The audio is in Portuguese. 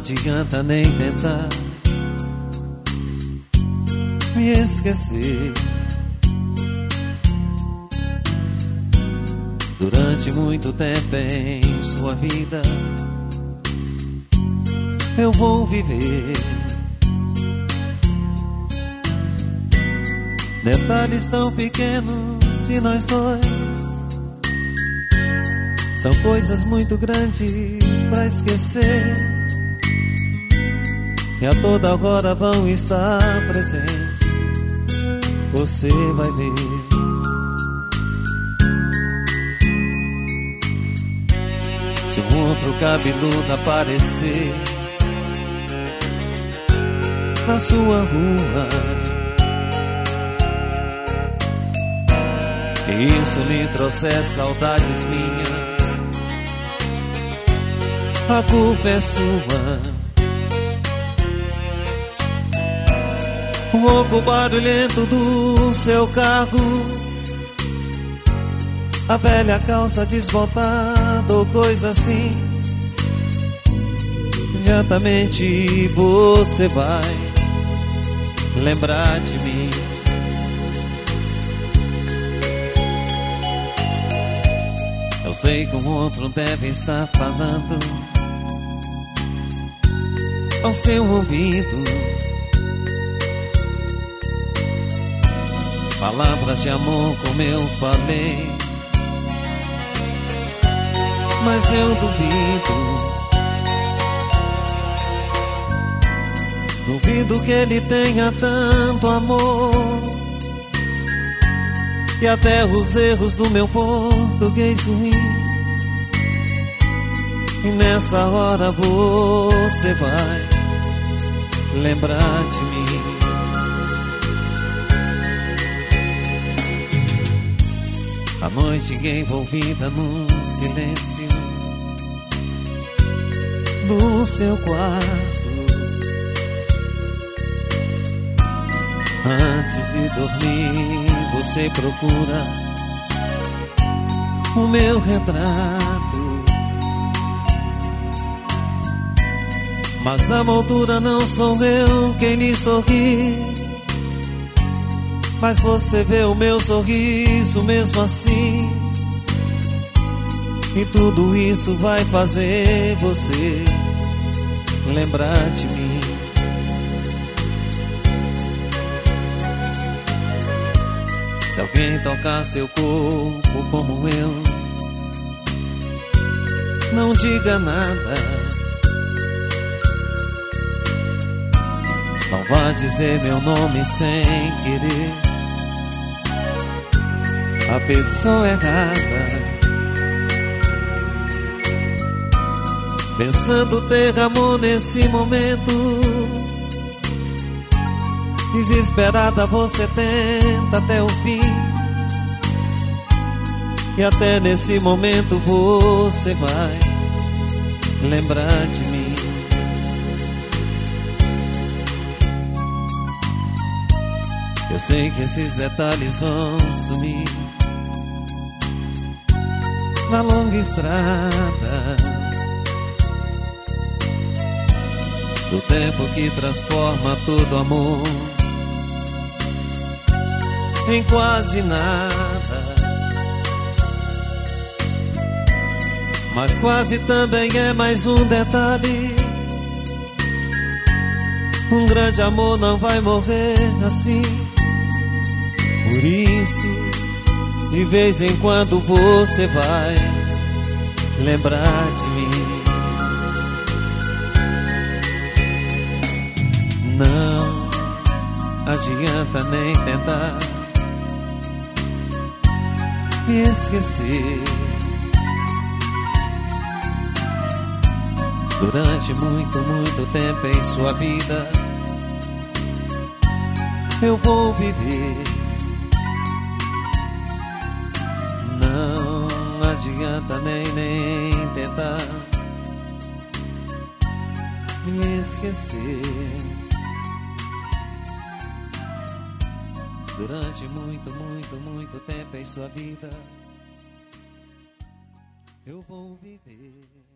adianta nem tentar me esquecer. Durante muito tempo em sua vida eu vou viver. Detalhes tão pequenos de nós dois são coisas muito grandes pra esquecer, e a toda hora vão estar presentes. Você vai ver. Se um outro cabeludo aparecer na sua rua e isso lhe trouxer saudades minhas, a culpa é sua. O ronco barulhento do seu carro, a velha calça desbotada ou coisa assim, imediatamente você vai lembrar de mim. Eu sei que um outro deve estar falando ao seu ouvido palavras de amor como eu falei, mas eu duvido que ele tenha tanto amor. E até os erros do meu português ruim, e nessa hora você vai lembrar de mim. A noite envolvida num silêncio no seu quarto, antes de dormir você procura o meu retrato, mas na moldura não sou eu quem lhe sorri, mas você vê o meu sorriso mesmo assim, e tudo isso vai fazer você lembrar de mim. Se alguém tocar seu corpo como eu, não diga nada, não vá dizer meu nome sem querer. A pessoa errada, pensando ter amor nesse momento, desesperada você tenta até o fim, e até nesse momento você vai lembrar de mim. Eu sei que esses detalhes vão sumir na longa estrada do tempo que transforma todo amor em quase nada, mas quase também é mais um detalhe. Um grande amor não vai morrer assim, por isso de vez em quando você vai lembrar de mim. Não adianta nem tentar me esquecer. Durante muito tempo em sua vida eu vou viver. Não adianta nem tentar me esquecer. Durante muito tempo em sua vida eu vou viver.